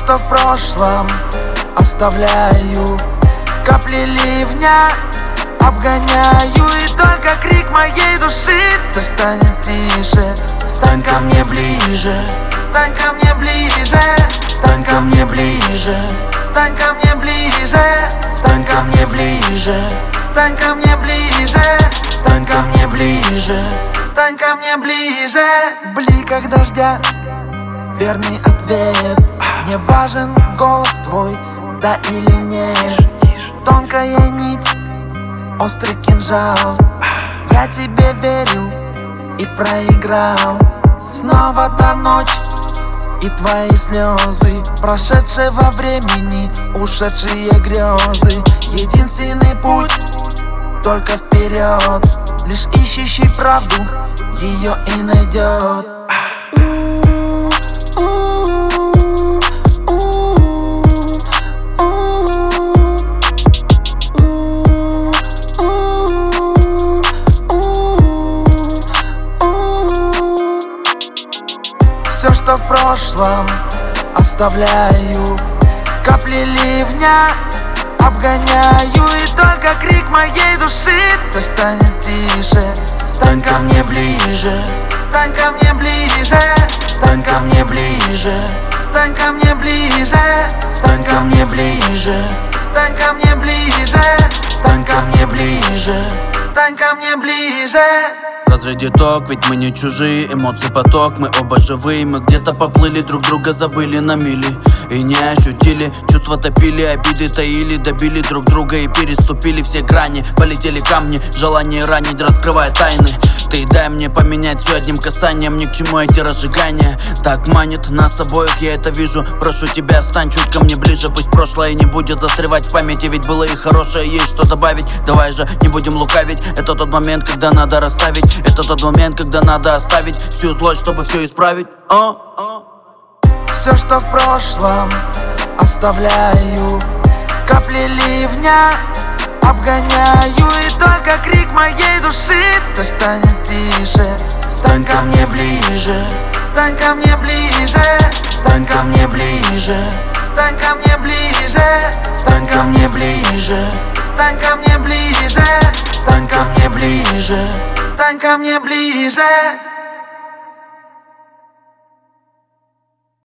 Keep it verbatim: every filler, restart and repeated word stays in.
что в прошлом оставляю. Капли ливня обгоняю, и только крик моей души то станет тише. Стань ко мне ближе, стань ко мне ближе, стань ко мне ближе, стань ко мне ближе, стань ко мне ближе, стань ко мне ближе, стань ко мне ближе, стань ко мне ближе. В бликах дождя верный ответ. Не важен голос твой, да или нет. Тонкая нить, острый кинжал. Я тебе верил и проиграл. Снова та ночь и твои слезы, прошедшие во времени ушедшие грезы. Единственный путь только вперед, лишь ищущий правду ее и найдет. Все, что в прошлом оставляю. Капли ливня обгоняю, и только крик моей души то станет тише. Стань ко мне ближе, стань ко мне ближе, стань ко мне ближе, стань ко мне ближе, стань ко мне ближе, стань ко мне ближе, стань ко мне ближе, стань ко мне ближе. Разряди ток, ведь мы не чужие, эмоции поток, мы оба живые. Мы где-то поплыли, друг друга забыли на мили и не ощутили, чувства топили, обиды таили. Добили друг друга и переступили все грани. Полетели камни, желание ранить, раскрывая тайны. Ты дай мне поменять все одним касанием, ни к чему эти разжигания. Так манит нас обоих, я это вижу. Прошу тебя, стань чуть ко мне ближе. Пусть прошлое не будет застревать в памяти, ведь было и хорошее, есть что добавить. Давай же, не будем лукавить, это тот момент, когда надо расставить. Это тот момент, когда надо оставить всю злость, чтобы все исправить. О, о. Все, что в прошлом оставляю. Капли ливня обгоняю, и только крик моей души то станет тише. Стань ко мне ближе, стань ко мне ближе, стань ко мне ближе, стань ко мне ближе, стань ко мне ближе, стань ко мне ближе, стань ко мне ближе, стань ко мне ближе.